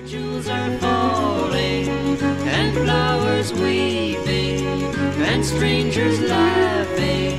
Jewels are falling, and flowers weeping, and strangers laughing.